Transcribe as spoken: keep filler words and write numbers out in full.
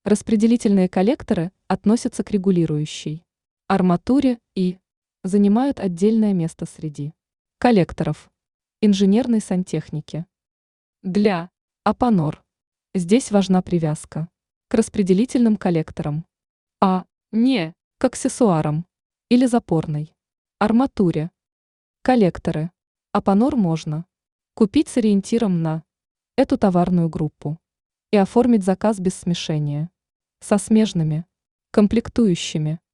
Распределительные коллекторы относятся к регулирующей арматуре и занимают отдельное место среди коллекторов инженерной сантехники. Для Апонор здесь важна привязка к распределительным коллекторам, а не к аксессуарам или запорной арматуре. Коллекторы Апонор можно купить с ориентиром на эту товарную группу и оформить заказ без смешения со смежными комплектующими.